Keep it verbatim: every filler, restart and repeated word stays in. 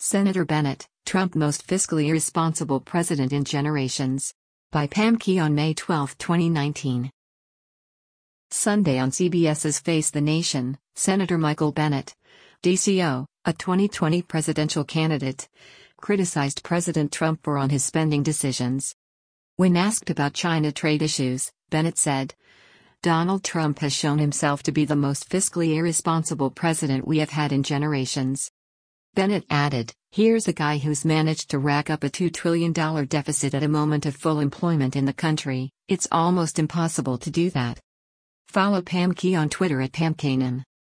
Senator Bennett, Trump most fiscally irresponsible president in generations. By Pam Key on May twelfth, twenty nineteen. Sunday on CBS's Face the Nation, Senator Michael Bennet, D C O, a twenty twenty presidential candidate, criticized President Trump for on his spending decisions. When asked about China trade issues, Bennet said, "Donald Trump has shown himself to be the most fiscally irresponsible president we have had in generations." Bennet added, "Here's a guy who's managed to rack up a two trillion dollars deficit at a moment of full employment in the country. It's almost impossible to do that." Follow Pam Key on Twitter at Pam Kanan.